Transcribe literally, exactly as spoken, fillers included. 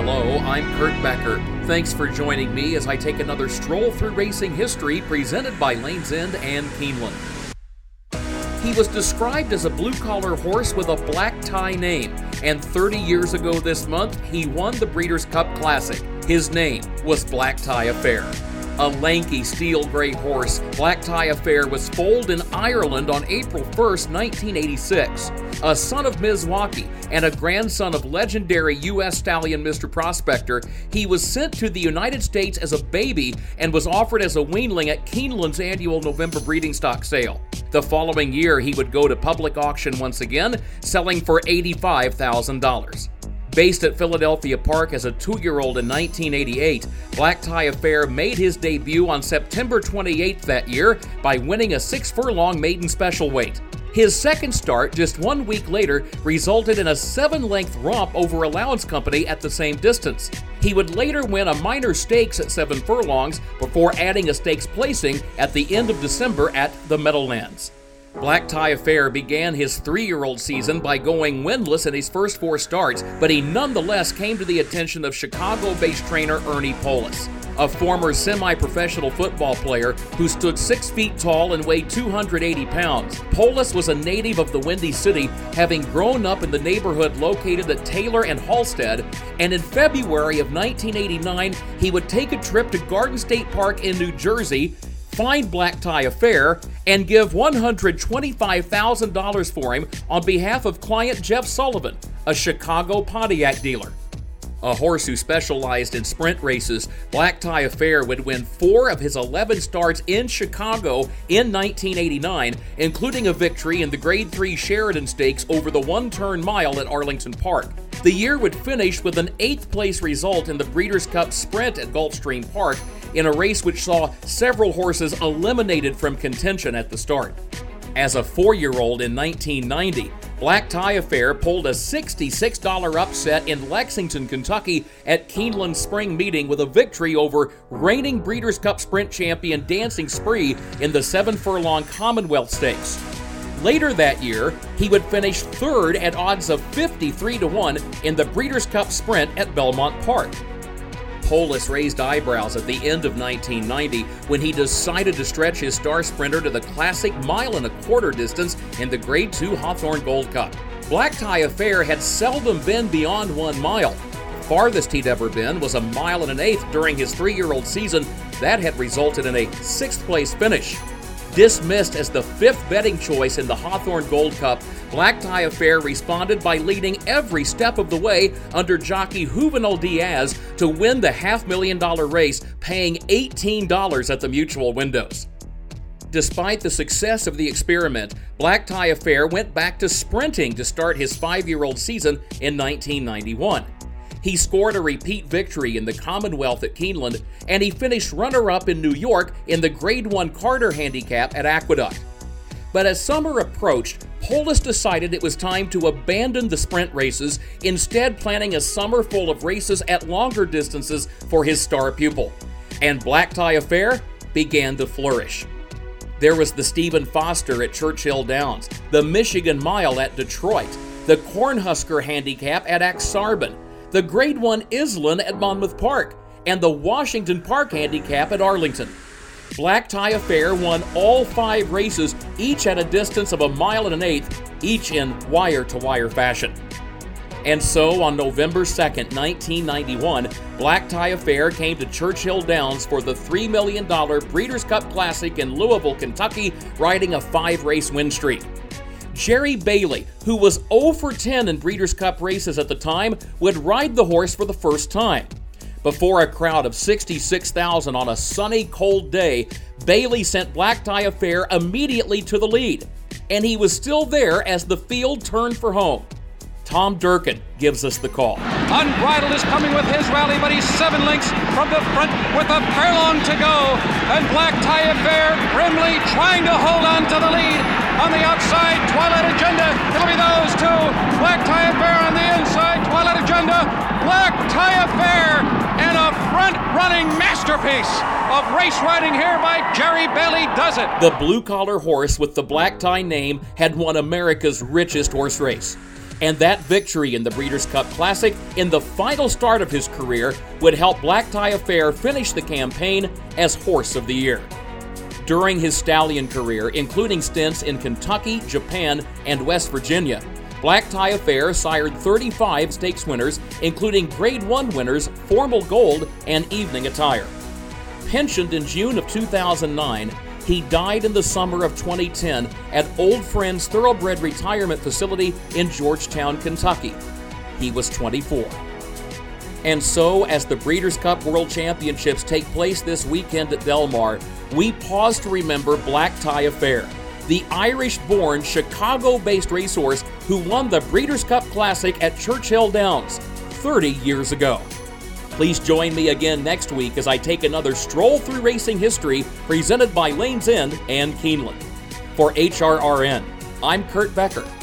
Hello, I'm Kurt Becker. Thanks for joining me as I take another stroll through racing history presented by Lane's End and Keeneland. He was described as a blue-collar horse with a black tie name, and thirty years ago this month, he won the Breeders' Cup Classic. His name was Black Tie Affair. A lanky steel gray horse, Black Tie Affair was foaled in Ireland on April first, nineteen eighty-six. A son of Mizwaukee and a grandson of legendary U S stallion Mister Prospector, he was sent to the United States as a baby and was offered as a weanling at Keeneland's annual November breeding stock sale. The following year, he would go to public auction once again, selling for eighty-five thousand dollars. Based at Philadelphia Park as a two-year-old in nineteen eighty-eight, Black Tie Affair made his debut on September twenty-eighth that year by winning a six-furlong maiden special weight. His second start, just one week later, resulted in a seven-length romp over Allowance Company at the same distance. He would later win a minor stakes at seven furlongs before adding a stakes placing at the end of December at the Meadowlands. Black Tie Affair began his three-year-old season by going winless in his first four starts, but he nonetheless came to the attention of Chicago-based trainer Ernie Polis, a former semi-professional football player who stood six feet tall and weighed two hundred eighty pounds. Polis was a native of the Windy City, having grown up in the neighborhood located at Taylor and Halstead, and in February of nineteen eighty-nine, he would take a trip to Garden State Park in New Jersey, find Black Tie Affair, and give one hundred twenty-five thousand dollars for him on behalf of client Jeff Sullivan, a Chicago Pontiac dealer. A horse who specialized in sprint races, Black Tie Affair would win four of his eleven starts in Chicago in nineteen eighty-nine, including a victory in the Grade three Sheridan Stakes over the one-turn mile at Arlington Park. The year would finish with an eighth place result in the Breeders' Cup Sprint at Gulfstream Park, in a race which saw several horses eliminated from contention at the start. As a four-year-old in nineteen ninety, Black Tie Affair pulled a sixty-six dollars upset in Lexington, Kentucky at Keeneland's spring meeting with a victory over reigning Breeders' Cup Sprint champion Dancing Spree in the seven-furlong Commonwealth Stakes. Later that year, he would finish third at odds of fifty-three to one in the Breeders' Cup Sprint at Belmont Park. Polis raised eyebrows at the end of nineteen ninety when he decided to stretch his star sprinter to the classic mile and a quarter distance in the Grade two Hawthorne Gold Cup. Black Tie Affair had seldom been beyond one mile. The farthest he'd ever been was a mile and an eighth during his three-year-old season. That had resulted in a sixth-place finish. Dismissed as the fifth betting choice in the Hawthorne Gold Cup, Black Tie Affair responded by leading every step of the way under jockey Juvenal Diaz to win the half-million dollar race, paying eighteen dollars at the Mutual windows. Despite the success of the experiment, Black Tie Affair went back to sprinting to start his five-year-old season in nineteen ninety-one. He scored a repeat victory in the Commonwealth at Keeneland, and he finished runner-up in New York in the Grade one Carter Handicap at Aqueduct. But as summer approached, Polis decided it was time to abandon the sprint races, instead planning a summer full of races at longer distances for his star pupil. And Black Tie Affair began to flourish. There was the Stephen Foster at Churchill Downs, the Michigan Mile at Detroit, the Cornhusker Handicap at Ak-Sar-Ben, the Grade one Island at Monmouth Park, and the Washington Park Handicap at Arlington. Black Tie Affair won all five races, each at a distance of a mile and an eighth, each in wire-to-wire fashion. And so, on November second, nineteen ninety-one, Black Tie Affair came to Churchill Downs for the three million dollars Breeders' Cup Classic in Louisville, Kentucky, riding a five-race win streak. Jerry Bailey, who was oh for ten in Breeders' Cup races at the time, would ride the horse for the first time. Before a crowd of sixty-six thousand on a sunny, cold day, Bailey sent Black Tie Affair immediately to the lead, and he was still there as the field turned for home. Tom Durkin gives us the call. Unbridled is coming with his rally, but he's seven lengths from the front with a furlong to go. And Black Tie Affair grimly trying to hold on to the lead. On the outside, Twilight Agenda. It'll be those two. Black Tie Affair on the inside, Twilight Agenda. Black Tie Affair and a front-running masterpiece of race riding here by Jerry Bailey does it. The blue-collar horse with the black tie name had won America's richest horse race. And that victory in the Breeders' Cup Classic in the final start of his career would help Black Tie Affair finish the campaign as Horse of the Year. During his stallion career, including stints in Kentucky, Japan, and West Virginia, Black Tie Affair sired thirty-five stakes winners, including Grade one winners Formal Gold and Evening Attire. Pensioned in June of two thousand nine, he died in the summer of twenty ten at Old Friends Thoroughbred Retirement Facility in Georgetown, Kentucky. He was twenty-four. And so, as the Breeders' Cup World Championships take place this weekend at Del Mar, we pause to remember Black Tie Affair, the Irish-born, Chicago-based racehorse who won the Breeders' Cup Classic at Churchill Downs thirty years ago. Please join me again next week as I take another stroll through racing history presented by Lane's End and Keeneland. For H R R N, I'm Kurt Becker.